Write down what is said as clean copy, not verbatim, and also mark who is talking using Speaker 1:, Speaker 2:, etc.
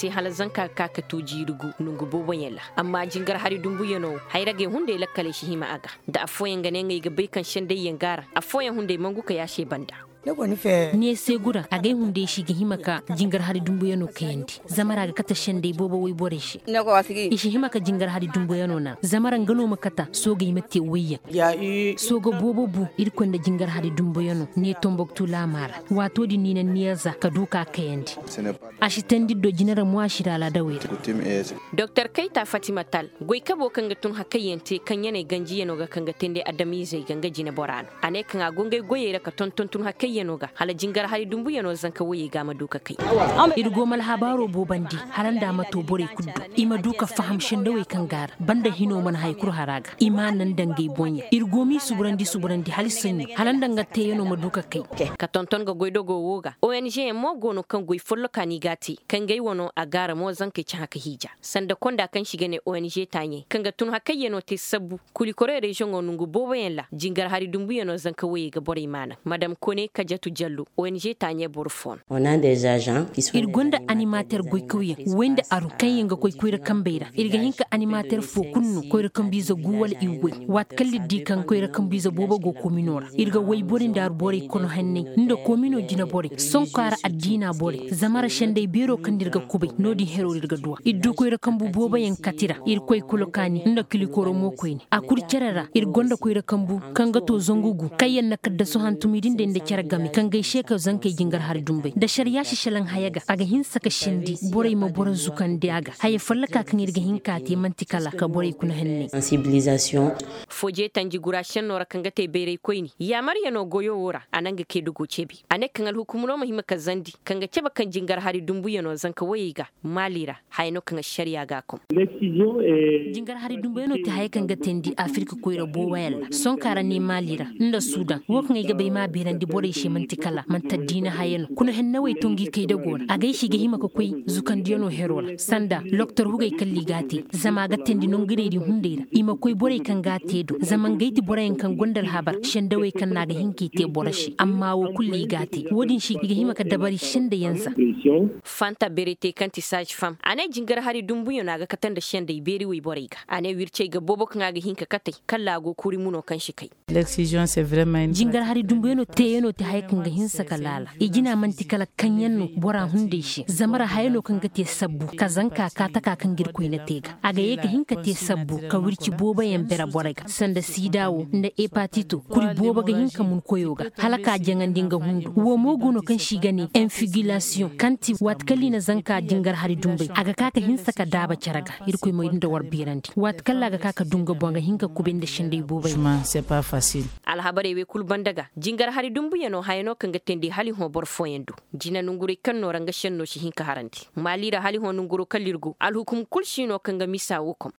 Speaker 1: te halazan ka tuji rugu nungu bobo yalla amma jingar hari dumbu yano hayrage hunde lakkale shi hima aga da afoyen gane ngai ga bai kan shande yangara afoyen hunde manguka ya she banda
Speaker 2: ne sai gura a gai hunde shi ga himaka jingar hari dumbu yano kayandi zamara ga kata shande bobo wai bore shi ishi himaka jingar hari dumbu yano na zamaran gano makata so ga yimatte wayya so ga bobo bu irkon da jingar hari dumbu yano ne tomboktu lamara wato di nina niyaza ka duka kayandi ashi tandi do jinara mu ashira la dawira
Speaker 1: Dr. Kaita Fatima Tal goy kabo kanga tun hakayente kan yana ganji yano ga kanga tende adami zai ganga jina borano ane kan agungai goyera ka tonton tun yanoga hala jingar hari dumbu yano zanka waye ga maduka kai irgo mal habaro bobandi haranda mato bore kuddu ima duka fahamshin dawai kan gar banda hino man haikur haraga imanan dangai bonya irgo mi suburandi halisanyi halanda ngatte yano maduka kai ka tonton ga goydo go woga ONG mo gono kan goy follo kani gati kan gai wono a gara mo zanka ci haka hija sanda konda kan shiga ne ONG tanye kan ga tun haka yano te sabu kuli kore region onungu bobo yalla jingar hari dumbu yano zanka waye ga bore mana madam kone Kajatu Jallo ONG tanye borfon
Speaker 3: on a des agents qui sont
Speaker 2: irgonda animateur goykuya wenda aru kanyanga koy koyra kambeira irga hinka animateur fo kunnu koyra kambiza guwal iwe wat kalli dikan koyra kambiza bobo go kominora irga way bori ndar bori kono hanne ndo komino dina bori sonkara addina bori zamara shende biro kandirga kube nodi hero irga duwa iddu koyra kambu bobo yen katira ir koy kulokani ndo kilikoro mo koyni akur cerara irgonda koyra kambu kanga to zongugu kayen nakadda so hantumidin de gami kan gaishe ka zanka jingar har dumbe da shari'a shi shalan hayaga aga hin saka shindi borai ma boran zukan diaga haye fallaka kan irga hinka te mantikala ka borai kuna hanne
Speaker 3: sensibilisation
Speaker 1: foje tanji gurashen nora kan gate bere koini ya marya no goyo wora ananga ke dugo cebi ane kan al hukumuno mahimma ka zandi kan ga ceba kan jingar hari dumbu yano zanka wayiga malira hayno kan shari'a ga kom jingar hari dumbu yano te haye kan gate ndi afrika koira bowayal son kara ne malira nda sudan wokan ga bai ma berandi borai shi mantikala mantadina hayeno kuna hen nawai tongi kai da gona a gaishi ga himaka koi zukan diano herola sanda loktor hugai kalli gate zama ga tendi non gire di hundeira ima koi borai kan gate do zaman gaiti borai kan gondal habar shandawai kan naga hinki te borashi amma wo kulli gate wodin shi ga himaka dabari shanda yansa fanta berete kanti sage fam ane jingar hari dumbuyo naga katanda shanda iberi wi borai ga ane wirce ga bobo kan ga hinka katai kallago kuri muno kan shi kai
Speaker 4: l'excision c'est vraiment
Speaker 2: jingar hari dumbuyo no te yano te haikan ga hinsa kalala igina mantikala kanyanno bora hunde shi zamara hayano kan ga te sabbu kazanka ka ta kan girkoi na tega aga yega hinka te sabbu ka wirci boba yan bera boraga sanda sidawo nda hepatito kuri boba ga hinka mun koyoga halaka jangan dinga hundu wo mogono kan shi gani infigulation kanti wat kallina zanka jingar hari dumbai aga kaka hinsa ka daba caraga irkoi mo inda war birandi wat kalla ga kaka dunga bonga hinka kubende shinde bobai
Speaker 4: c'est pas facile
Speaker 1: alhabare we kulbandaga jingar hari dumbu yano hayno kanga tendi hali ho bor foyendu jina nunguri kanno ranga shenno shi hinka haranti malira hali ho nunguru kallirgu alhukum kulshino kanga misa wukum